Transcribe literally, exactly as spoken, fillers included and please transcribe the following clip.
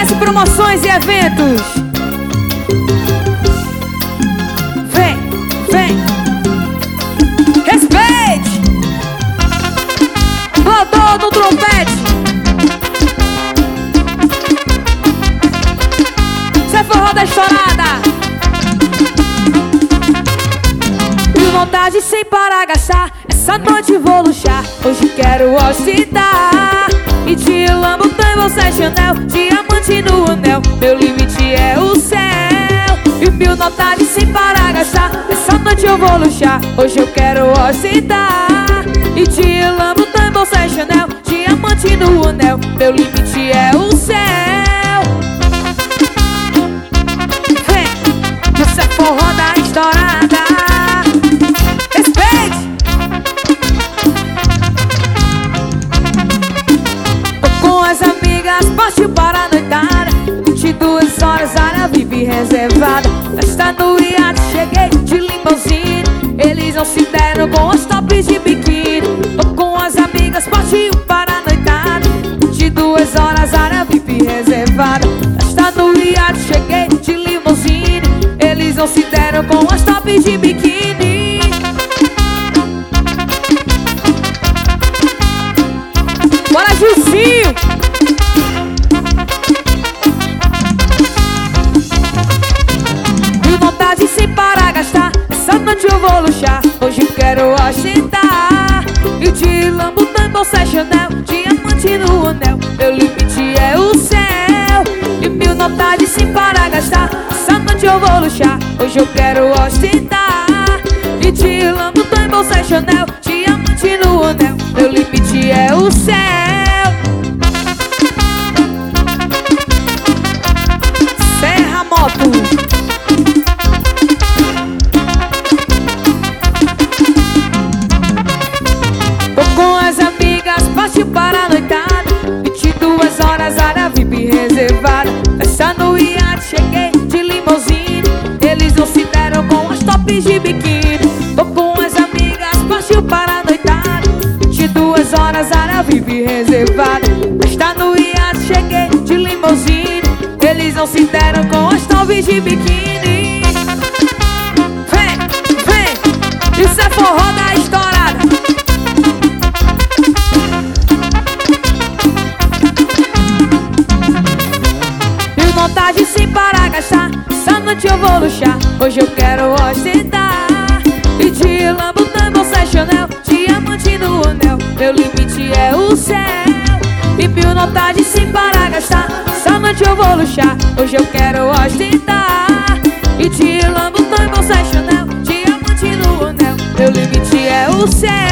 S Promoções e Eventos. Vem, vem. Respeite. Rodou no trompete. Cê forró da estourada. E vontade sem parar gastar. Essa noite vou luxar. Hoje quero ostentar. E de Louboutin, você Chanel, diamante no anel. Meu limite é o céu. E mil notas sem parar gastar. Essa noite eu vou luxar. Hoje eu quero ostentar. E de Louboutin, você Chanel, diamante no anel. Meu limite é o céu. Vem, isso é forró da estourada. Respeite. Tô com as amigas, partiu para a noitada. vinte e duas horas, área V I P reservada. Festa no iate, cheguei de limousine. Eles não se deram com as tops de biquíni. Tô com as amigas, partiu para a noitada. vinte e duas horas, área V I P reservada. Festa no iate, cheguei de limousine. Eles não se deram com as tops de biquíni. Bora, Gilzinho! E vontade sem parar gastar. Essa noite eu vou luxar. Hoje eu quero ostentar. E de Louboutin, bolsa Chanel, diamante no anel. Meu limite é o céu. E mil notas sem parar gastar. Essa noite eu vou luxar. Hoje eu quero ostentar. E de Louboutin, bolsa Chanel, diamante no anel. Meu limite é o céu. Serra Moto. Tô com as amigas, partiu para a noitada. vinte e duas horas, área V I P reservada. Festa no iate, cheguei de limousine. Eles não se deram com as tops de biquíni. Tô com as amigas, partiu para a noitada. vinte e duas horas, área V I P reservada. Festa no iate, cheguei de limousine. Eles não se deram com as tops de biquíni. Vem, vem, isso é forró da estourada. E vontade sem parar gastar. Essa noite eu vou luxar. Hoje eu quero ostentar. E de Louboutin, bolsa Chanel, diamante no anel. Meu limite é o céu. E mil notas sem parar gastar. Essa noite eu vou luxar. Hoje eu quero ostentar. E de Louboutin, bolsa Chanel, diamante no anel. Meu limite é o céu.